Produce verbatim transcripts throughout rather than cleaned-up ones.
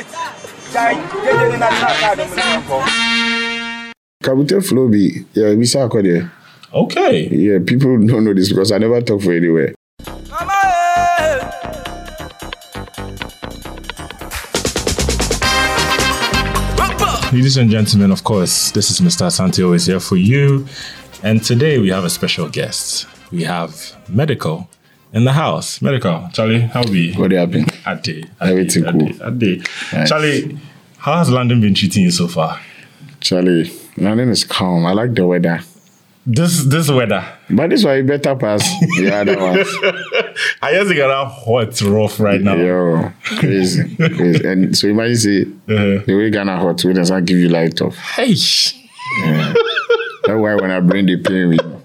Kabute Flow be, yeah, we saw there. Okay. Yeah, people don't know this because I never talk for anywhere. Ladies and gentlemen, of course, this is Mister Asante always here for you. And today we have a special guest. We have Medical in the house. Medical, Charlie, how are we? What happened? Ade. Everything cool. Ade. Nice. Charlie, how has London been treating you so far? Charlie, London is calm. I like the weather. This this weather. But this one better pass the other ones. I just get out hot, rough right now. Yo, crazy, crazy. And so imagine say uh-huh. the way Ghana hot, we doesn't give you light off. Hey. Yeah. That's why when I bring the pain with me.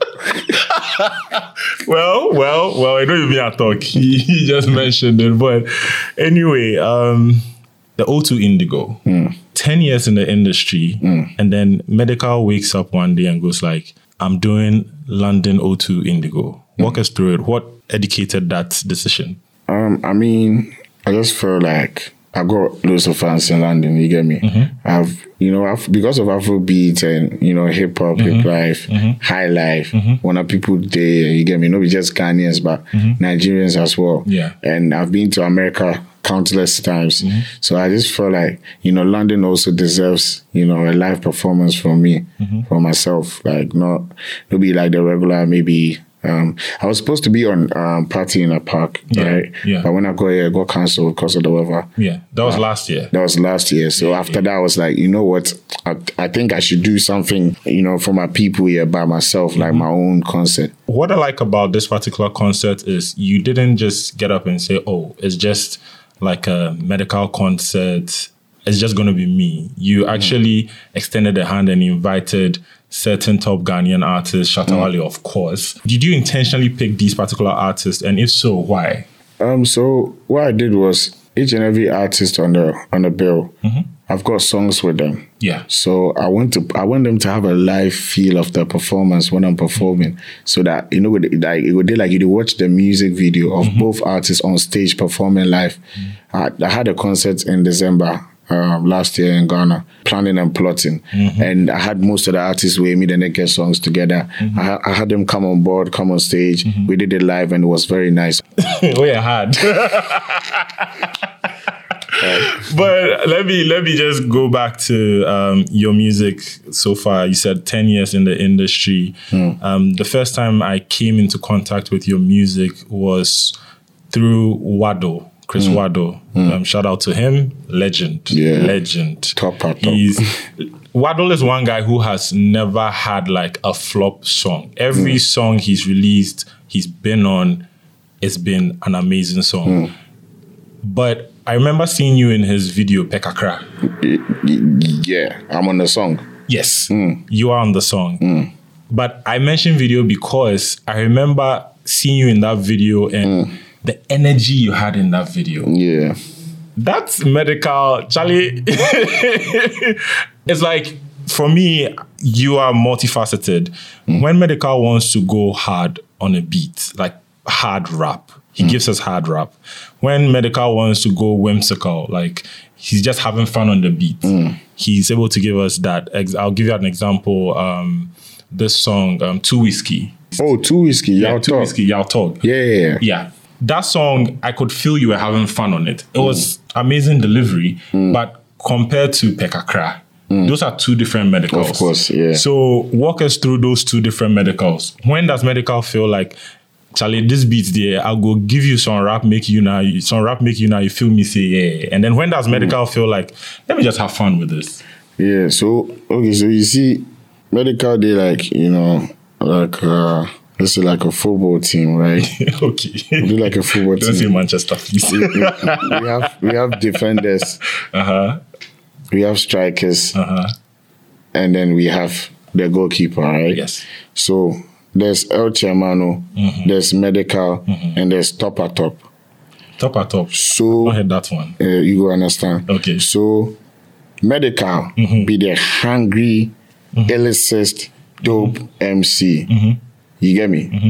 well, well, well, I know you've been at talk. He, he just mentioned it. But anyway, um, the O two Indigo, mm. ten years in the industry, mm. and then Medical wakes up one day and goes like, I'm doing London O two Indigo. Walk mm. us through it. What educated that decision? Um, I mean, I just felt like I got loads of fans in London, you get me? Mm-hmm. I've, you know, I've, because of Afrobeat and, you know, hip hop, mm-hmm. hip life, mm-hmm. high life, mm-hmm. when are people there, you get me? Not just Ghanaians, but mm-hmm. Nigerians as well. Yeah. And I've been to America countless times. Mm-hmm. So I just feel like, you know, London also deserves, you know, a live performance from me, mm-hmm. for myself. Like, not, not be like the regular, maybe. Um, I was supposed to be on um, Party in a Park, yeah, right? Yeah. But when I got here, I got cancelled because of the weather. Yeah, that was uh, last year. That was last year. So yeah, after yeah. that, I was like, you know what? I, I think I should do something, you know, for my people here by myself, mm-hmm. like my own concert. What I like about this particular concert is you didn't just get up and say, oh, it's just like a Medical concert. It's just going to be me. You actually mm. extended a hand and invited certain top Ghanaian artists, Shatta Wale, mm. of course. Did you intentionally pick these particular artists? And if so, why? Um. So what I did was each and every artist on the on the bill, mm-hmm. I've got songs with them. Yeah. So I want to I want them to have a live feel of the performance when I'm performing, mm-hmm. so that you know, like it would be like you watch the music video of mm-hmm. both artists on stage performing live. Mm-hmm. I, I had a concert in December. Um, last year in Ghana, planning and plotting. Mm-hmm. And I had most of the artists with me, the naked songs together. Mm-hmm. I, I had them come on board, come on stage. Mm-hmm. We did it live and it was very nice. We are hard. But let me let me just go back to um, your music so far. You said ten years in the industry. Mm. Um, the first time I came into contact with your music was through Wado. Chris mm. Wado. Mm. Um, shout out to him. Legend. Yeah. Legend. Top, top. He's, Wado is one guy who has never had like a flop song. Every mm. song he's released, he's been on, it's been an amazing song. Mm. But I remember seeing you in his video, Pekakra. Yeah, I'm on the song. Yes, mm. you are on the song. Mm. But I mentioned video because I remember seeing you in that video and mm. the energy you had in that video. Yeah. That's Medical. Charlie, it's like, for me, you are multifaceted. Mm. When Medical wants to go hard on a beat, like hard rap, he mm. gives us hard rap. When Medical wants to go whimsical, like he's just having fun on the beat, mm. he's able to give us that. I'll give you an example. Um, this song, um, Two Whiskey. Oh, Two Whiskey, yeah, Y'all Two Talk. Whiskey, Y'all Talk. Yeah, yeah, yeah. Yeah. That song, I could feel you were having fun on it. It mm. was amazing delivery, mm. but compared to Pekakra, mm. those are two different medicals. Of course, yeah. So walk us through those two different medicals. When does Medical feel like, Charlie, this beat's there, I'll go give you some rap, make you now, some rap, make you now, you feel me say yeah. And then when does Medical mm. feel like, let me just have fun with this? Yeah, so, okay, so you see, Medical, they like, you know, like, uh, let's say like a football team, right? Okay. We do like a football Don't team. say Manchester, please. we, we, we have we have defenders. Uh-huh. We have strikers. Uh-huh. And then we have the goalkeeper, right? Yes. So there's El Chiamano, mm-hmm. there's Medical, mm-hmm. and there's Top at Top. Top at Top. So I heard that one. Uh, you go understand. Okay. So Medical mm-hmm. be the hungry, mm-hmm. illicist, dope mm-hmm. M C. Mm-hmm. You get me? Mm-hmm.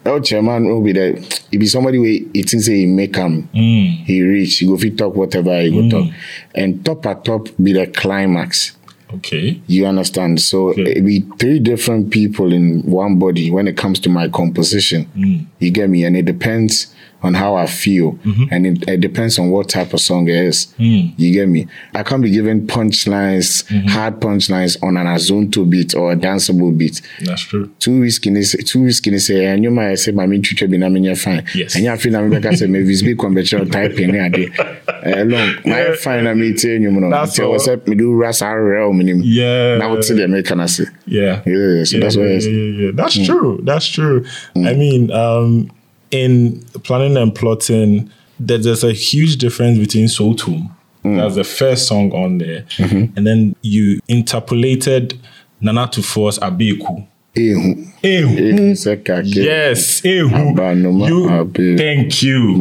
El chairman will be there. It be somebody where it think say he make him, mm. he reach, he go fit talk whatever he go mm. talk. And top at top be the climax. Okay. You understand? So okay. it be three different people in one body when it comes to my composition. Mm. You get me? And it depends on how I feel. Mm-hmm. And it, it depends on what type of song it is. Mm. You get me? I can't be giving punchlines, mm-hmm. hard punchlines on an azonto beat or a danceable beat. That's true. Two weeks can say, two weeks can say, and you might say, my main teacher be na me fine. Yes. And you feel I'm like I say, maybe it's big conventional typing. Uh, long, my fine, I mean, tell you, you know, that's tell what's up, me do ras real minimum. Yeah. Now it's the American, I say. Yeah. Yeah. So yeah, that's what yeah, it is. Yeah, yeah, yeah. That's mm. true. That's true. Mm. I mean, um, in Planning and Plotting, there's a huge difference between Soul Tomb. Mm. That's the first song on there. Mm-hmm. And then you interpolated Nana Tufor's Abeku. Ehu. Ehu. Yes, Ehu. You, thank you.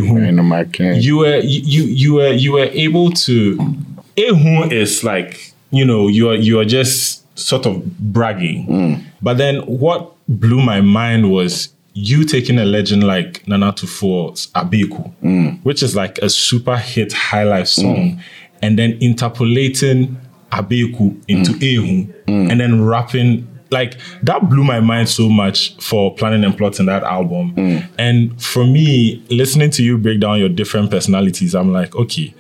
Ehu. You were you you were you were able to. Ehu is like, you know, you are you are just sort of bragging. Mm. But then what blew my mind was you taking a legend like Nana Tufor's Abeku, mm. which is like a super hit high life song, mm. and then interpolating Abeku into mm. Ehu, mm. and then rapping. Like, that blew my mind so much for Planning and Plotting that album. Mm. And for me, listening to you break down your different personalities, I'm like, okay.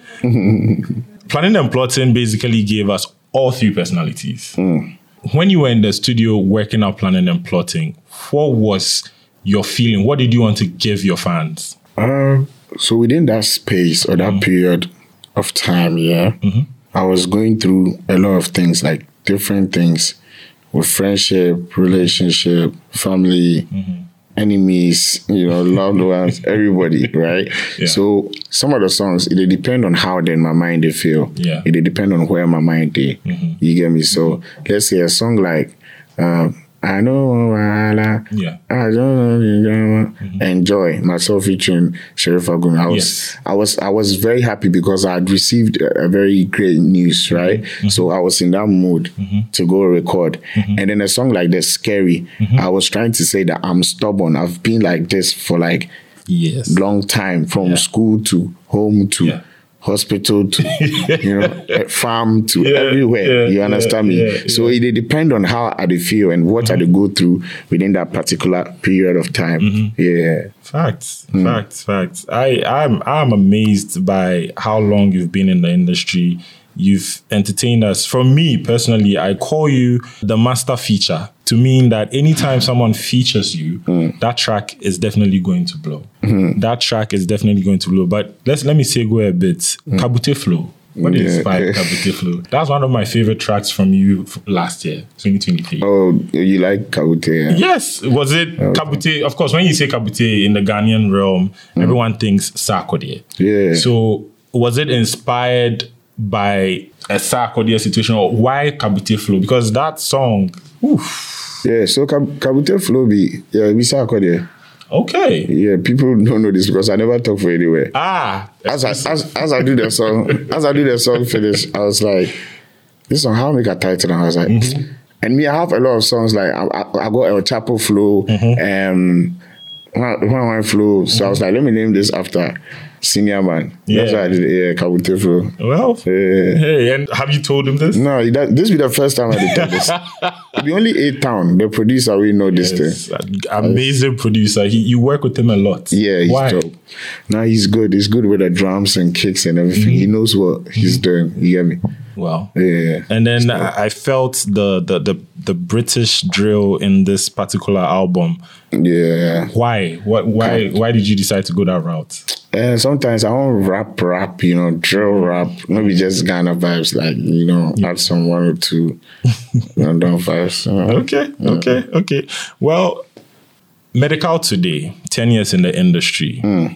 Planning and Plotting basically gave us all three personalities. Mm. When you were in the studio working out Planning and Plotting, what was your feeling? What did you want to give your fans? Um, so within that space or that mm. period of time, yeah, mm-hmm. I was going through a lot of things, like different things. With friendship, relationship, family, mm-hmm. enemies, you know, loved ones, everybody, right? Yeah. So some of the songs, it depend on how then my mind they feel. Yeah. It depend on where my mind they. Mm-hmm. You get me? So mm-hmm. let's say a song like um, I know yeah. I don't know mm-hmm. Enjoy myself featuring Sheriff Agumi. I was yes. I was I was very happy because I had received a, a very great news, right? Mm-hmm. So I was in that mood mm-hmm. to go record. Mm-hmm. And then a song like this, Scary, mm-hmm. I was trying to say that I'm stubborn. I've been like this for like yes. long time, from yeah. school to home to yeah. hospital to you know farm to yeah, everywhere. Yeah, you understand yeah, me? Yeah, so yeah. it depend on how I feel and what mm-hmm. I go through within that particular period of time. Mm-hmm. Yeah. Facts, mm. facts, facts. I, I'm I'm amazed by how long you've been in the industry. You've entertained us. For me personally, I call you the master feature, to mean that anytime someone features you, mm. that track is definitely going to blow. Mm. That track is definitely going to blow. But let's let me segue a bit. Mm. Kabute Flow. What yeah. inspired Kabute Flow? That's one of my favorite tracks from you last year, twenty twenty-three. Oh, you like Kabute? Yeah. Yes. Was it okay. Kabute? Of course, when you say Kabute in the Ghanaian realm, mm. everyone thinks Sarkodie. Yeah. So was it inspired by a Sarkodie situation, or why Kabute Flow? Because that song, oof. Yeah, so Kab- Kabute Flow be, yeah, be Sarkodie. Okay. Yeah, people don't know this because I never talk for anywhere. Ah. As I, as, as I do the song, as I do the song finish, I was like, this song, how make a title? And I was like, mm-hmm. and me, I have a lot of songs like, I, I, I got El Chapo Flow, mm-hmm. um, One One Flow. So mm-hmm. I was like, let me name this after Senior Man. Yeah. That's why I did it. Yeah, Kabute Flow. Well, yeah. Hey, and have you told him this? No, that, this will be the first time I did tell this. The only eight town, the producer, we know this yes. thing. Amazing uh, producer. He, you work with him a lot. Yeah, he's Why? dope. No, he's good. He's good with the drums and kicks and everything. Mm-hmm. He knows what he's doing. You get me? Wow. Yeah. And then I felt the, the the the British drill in this particular album. Yeah. Why? What? Why? Why did you decide to go that route? And sometimes I want rap, rap, you know, drill rap, maybe just Ghana vibes, like, you know, yeah. add some one or two London vibes. You know? Okay, okay, yeah. okay. Well, Medikal today, ten years in the industry. Mm.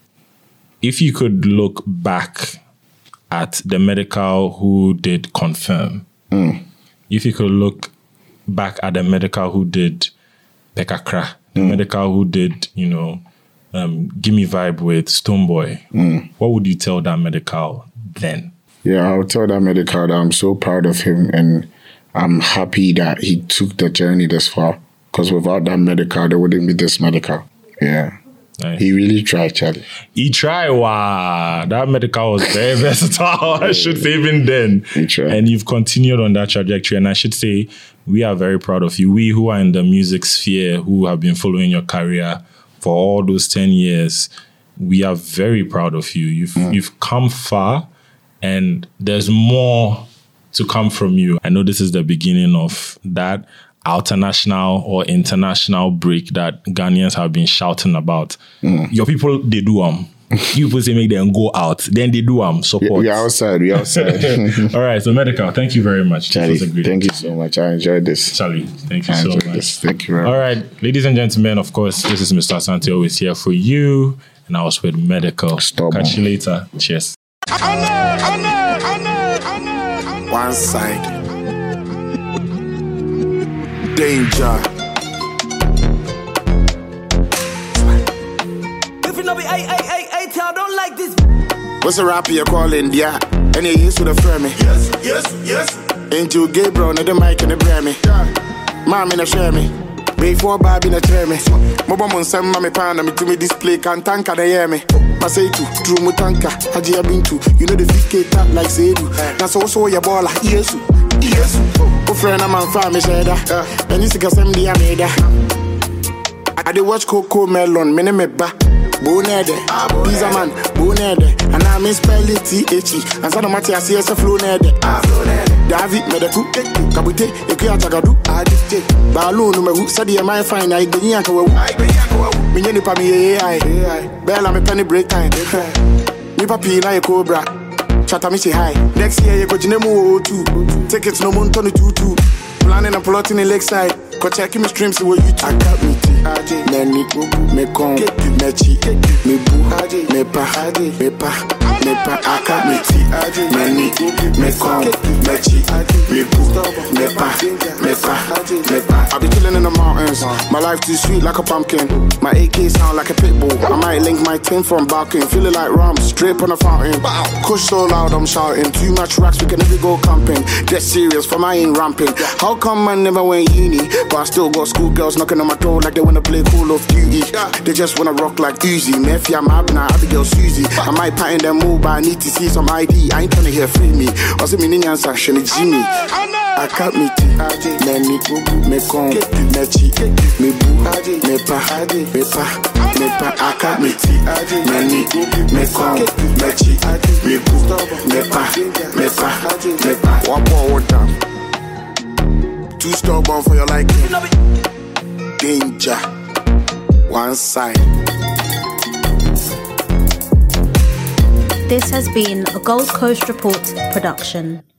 If you could look back at the Medikal who did Confirm, mm. if you could look back at the Medikal who did Pekakra, the mm. Medikal who did, you know, Um, Gimme Vibe with Stonebwoy, mm. what would you tell that Medikal then? Yeah, I'll tell that Medikal that I'm so proud of him and I'm happy that he took the journey this far. Because without that medical, there wouldn't be this medical. Yeah. Nice. He really tried, Charlie. He tried. Wow. That medical was very versatile, I should say, even then. He tried. And you've continued on that trajectory. And I should say, we are very proud of you. We who are in the music sphere, who have been following your career for all those ten years, we are very proud of you. You've mm. you've come far, and there's more to come from you. I know this is the beginning of that international or international break that Ghanaians have been shouting about. Mm. Your people, they do um. You people say make them go out, then they do um support. We are outside. We are outside. All right, so Medical, thank you very much. Charlie, thank you so much. I enjoyed this. Charlie, thank you I so much. This. Thank you very All much. right, ladies and gentlemen, of course, this is Mister Asante always here for you, and I was with Medical. Stop Catch you later. Cheers. One side. Danger. If you know me, hey, hey, hey, hey, tell, don't like this. What's a rapper you call India? And you used to the frame me. Yes, yes, yes. Ain't you Gabriel, not the mic and the brand me. Mom in a share me. Before Bobby in a tray me. Moba mon sem mami pan me to me display can tanka they hear me. I say to true mutanka, Haji been to. You know the fifty tap like Sedu. That's also your baller, yes. Yes. Oh friend I'm on farm is header. And you see some dia made. I dey watch Coco Melon, mene me ba. Bonede, pizza man, bonede. And I miss spell it T H E. And so no matter I see us a flow nede. David Medeku, Kabute, Ekia Tagadu, Adite, Balloon, Numeru, Sadi, my fine, I be yanka. Minyani Pami, I, Bella, me penny break time. Nipa Pina, a cobra. Chatami say hi. Next year, you go to Nemo two. Tickets no moon twenty two two. Planning and plotting in Lakeside. Go check me streams where you I got me tea. Nani, me con, me chi, me boo, me pa, me pa. Mepa, I got me tea, Nani, me con, me chi, me boo, me pa, me pa, me pa. I be chilling in the mountains. My life too sweet like a pumpkin. My A K sound like a pit bull. I might link my tin from barking. Feeling like rum, straight on the fountain. Kush so loud, I'm shouting. Too much racks, we can never go camping. Get serious, for my ain't ramping. How come I never went uni, but I still got schoolgirls knocking on my door like they wanna play Call of Duty. They just wanna rock like Uzi. Mafia, Mabna, Abigail, Susie. I might patent them all, but I need to see some I D. I ain't tryna hear free me. What's it meaning? I'm saying Jimmy. I can't meet it. Nani, me con, me chi, me boo, me pa, me pa, me pa. I can't meet it. Nani, me con, me chi, me boo, me pa, me pa, me pa. One more down. Two stubborn for your liking. Danger. One side. This has been a Gold Coast Report production.